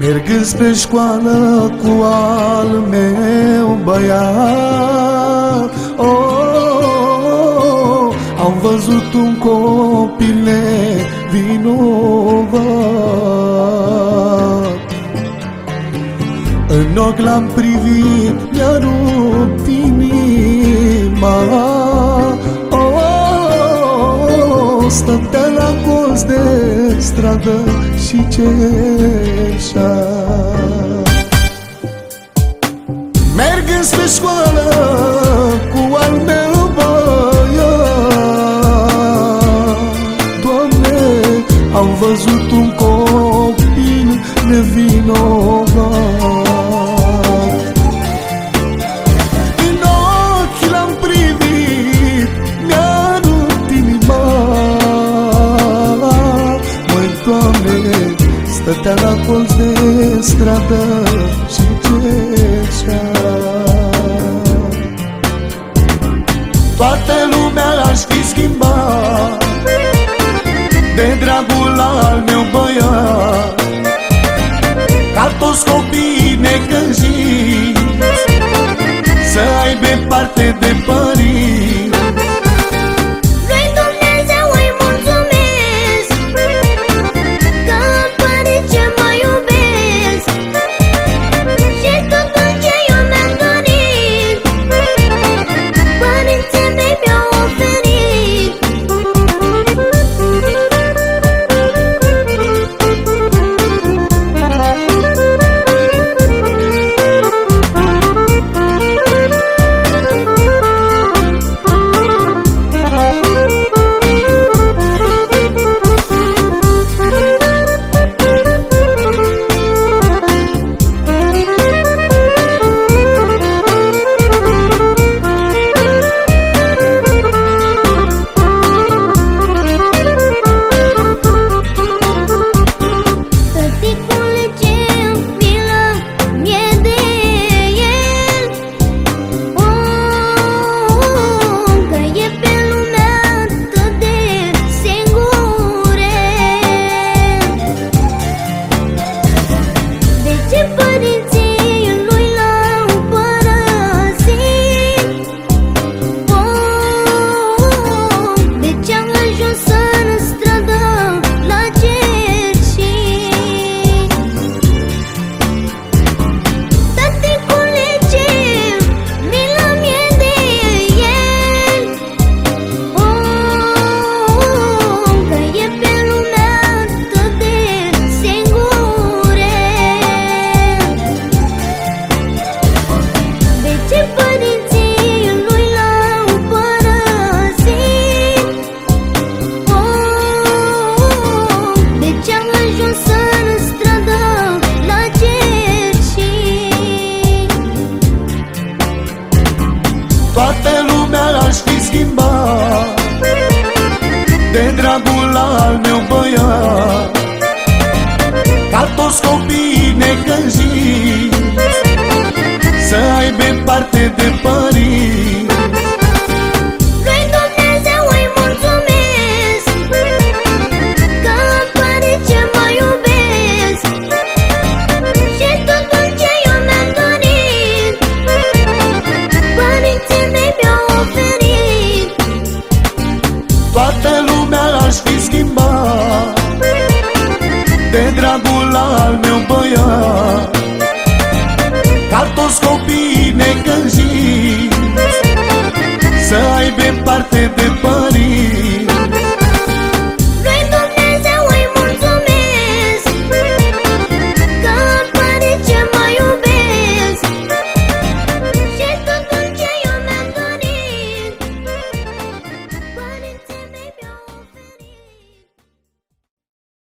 Mergând spre școală cu al meu băiat, am văzut un copil nevinovat. În ochi l-am privit, mi-a rupt inima. Stătea la colț de stradă și cerșea. Mergând spre școală cu al meu băiat, Doamne, am văzut un copil nevinovat. Din ochi l-am privit, mi-a rupt inima. Măi, Doamne, stătea la colț de stradă și cerșea. Toată lumea l-aș fi schimbat de dragul al meu băiat, ca toți copiii necăjiți să aibă parte de părinți. Lui Dumnezeu îi mulțumesc că am părinți ce mă iubesc și tot ce eu mi-am dorit, părinții mei mi-au oferit. Toată lumea l-aș fi schimbat de dragul al meu băiat, ca toți copiii necăjiți să aibă parte de părinți. Lui Dumnezeu îi mulțumesc că am părinți ce mă iubesc și tot ce eu mi-am dorit, părinții mei mi-au oferit. Toată lumea l-aș fi schimbat de dragul al meu băiat, ca toți copiii necăjiți să aibă parte de